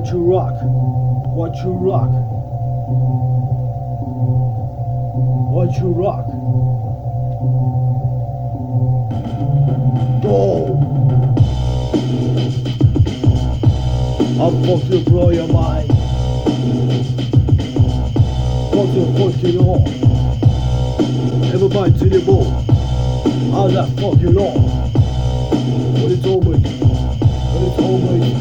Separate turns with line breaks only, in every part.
you rock, what you rock, what you rock. Go. I'll fucking blow your mind. Fucking on. Everybody to the ball. I'll that fucking on. What it's always. What it's always.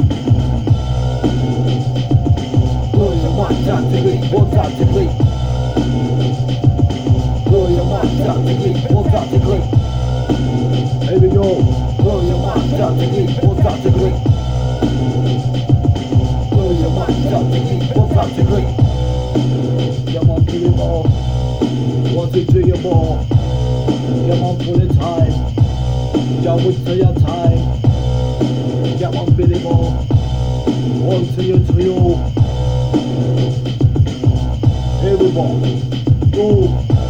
Blow your mind tactically, what tactically? Blow your mind tactically, what tactically? Here we go. Blow your mind tactically, what tactically? Blow your mind tactically, what tactically? Come on, Billy Ball. Want to do your ball. Come on, for the time. Don't wait till your time. Come on, Billy Ball. Want to your trio. Everybody, go.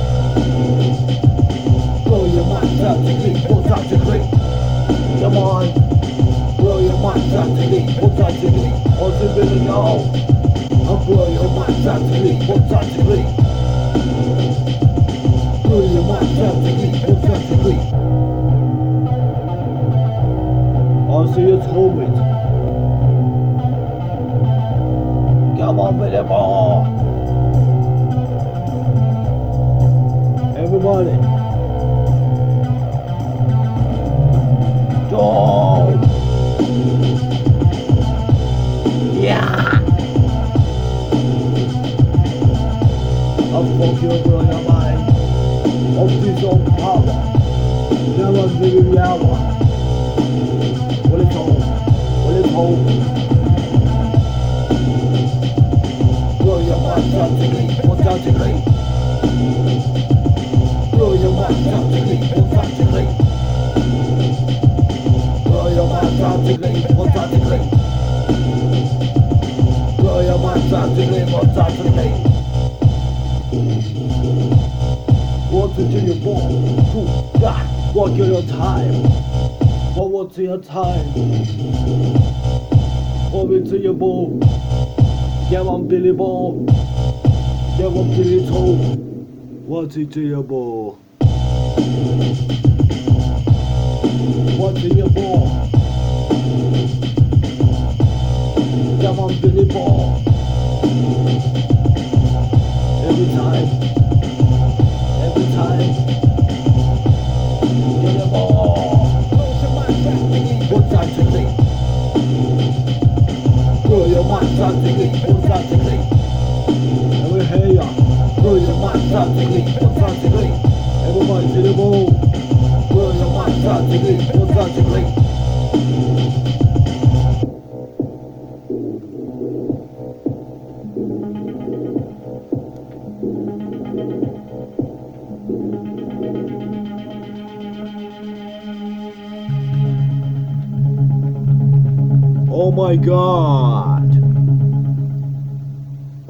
Blow your mind tactically, what tactically? Come on. Blow your mind tactically, what tactically? Want to Billy go. I'll blow your mind tactically, what tactically? Blow your mind tactically, what tactically? I'll see you told it. Come on, Billy Ball. Everybody. Go. Yeah. I'll fuck you over on your mind. Of this old power. Never give you the hour. What it's all. What it's all. Blow your mind tactically. What tactically? Blow your mind tactically. What tactically? Blow your mind tactically. What tactically? Blow your mind tactically. What tactically? Want to do your ball, to God, walk your time. Forward to your time. Forward to your ball. Get on Billy Ball. Get on Billy Toe. Want to do your ball. Want to your ball. Get on Billy Ball. Every time. Every time. Get the ball. What tactically? Blow your mind tactically. What tactically? And we hear ya. Blow your mind tactically. What tactically? Everybody to the ball. Blow your mind tactically. What tactically? Oh my God.